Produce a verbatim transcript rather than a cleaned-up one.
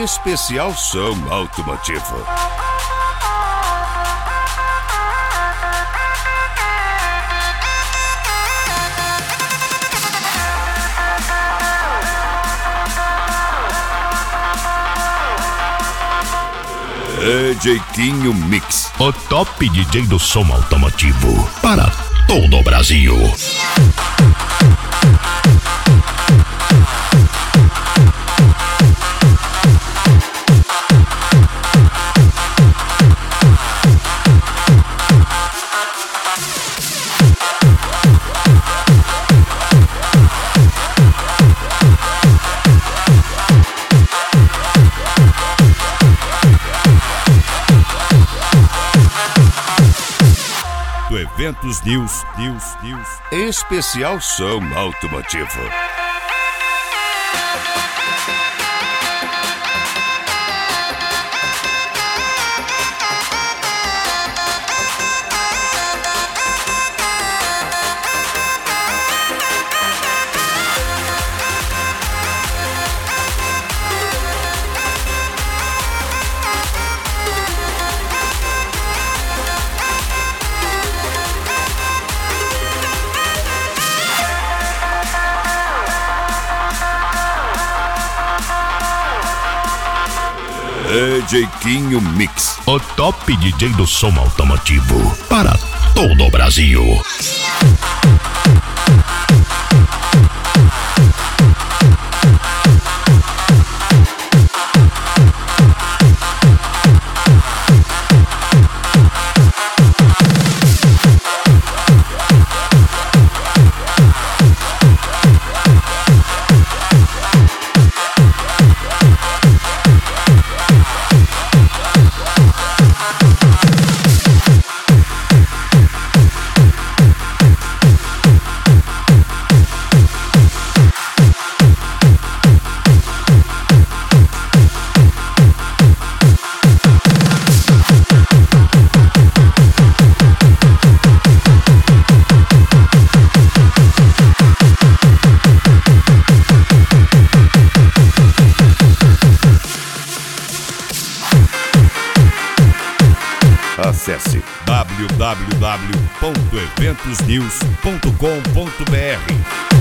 Especial som automotivo. D J Quinho Mix, o top D J do som automotivo para todo o Brasil. Do Eventos News, News, News, Especial som automotivo. D J Quinho Mix, o top D J do som automotivo para todo o Brasil. Acesse w w w ponto eventos news ponto com ponto b r.